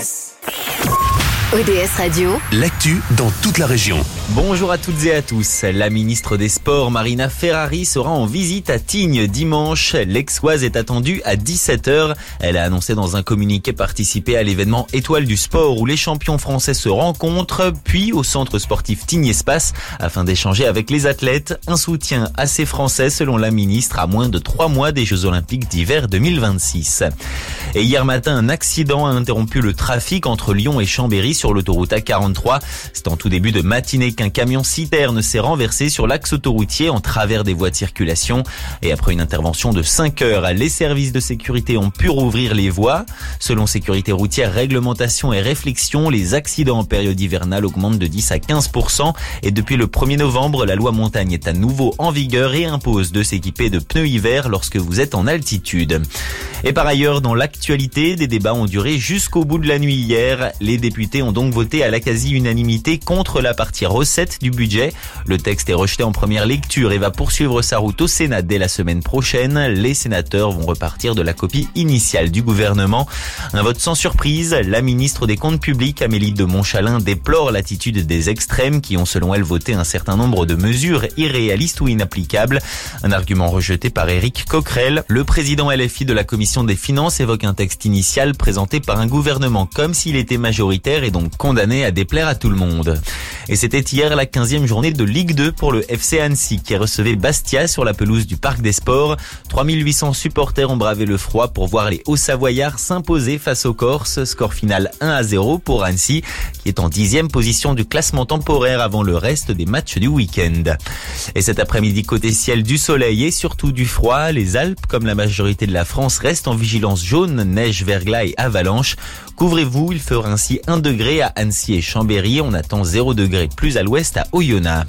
ODS Radio, l'actu dans toute la région. Bonjour à toutes et à tous. La ministre des Sports, Marina Ferrari, sera en visite à Tignes dimanche. L'Aixoise est attendue à 17h. Elle a annoncé dans un communiqué participer à l'événement Étoile du Sport où les champions français se rencontrent, puis au centre sportif Tignes Espace afin d'échanger avec les athlètes. Un soutien assez français selon la ministre à moins de 3 mois des Jeux Olympiques d'hiver 2026. Et hier matin, un accident a interrompu le trafic entre Lyon et Chambéry sur l'autoroute A43. C'est en tout début de matinée qu'un camion citerne s'est renversé sur l'axe autoroutier en travers des voies de circulation. Et après une intervention de 5 heures, les services de sécurité ont pu rouvrir les voies. Selon Sécurité routière, réglementation et réflexion, les accidents en période hivernale augmentent de 10 à 15%. Et depuis le 1er novembre, la loi montagne est à nouveau en vigueur et impose de s'équiper de pneus hiver lorsque vous êtes en altitude. Et par ailleurs, dans l'actualité, des débats ont duré jusqu'au bout de la nuit hier. Les députés ont donc voté à la quasi-unanimité contre la partie recette du budget. Le texte est rejeté en première lecture et va poursuivre sa route au Sénat dès la semaine prochaine. Les sénateurs vont repartir de la copie initiale du gouvernement. Un vote sans surprise. La ministre des Comptes publics, Amélie de Montchalin, déplore l'attitude des extrêmes qui ont selon elle voté un certain nombre de mesures irréalistes ou inapplicables. Un argument rejeté par Éric Coquerel. Le président LFI de la Commission des Finances évoque un texte initial présenté par un gouvernement comme s'il était majoritaire et donc condamné à déplaire à tout le monde. Et c'était hier la 15e journée de Ligue 2 pour le FC Annecy qui recevait Bastia sur la pelouse du Parc des Sports. 3800 supporters ont bravé le froid pour voir les Hauts-Savoyards s'imposer face aux Corses. Score final 1-0 pour Annecy qui est en 10e position du classement temporaire avant le reste des matchs du week-end. Et cet après-midi, côté ciel, du soleil et surtout du froid. Les Alpes, comme la majorité de la France, restent en vigilance jaune, neige, verglas et avalanche. Couvrez-vous, il fera ainsi 1 degré à Annecy et Chambéry. On attend 0 degré plus à l'ouest à Oyonnax.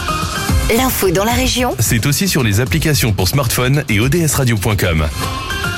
l'info dans la région. C'est aussi sur les applications pour smartphone et odsradio.com.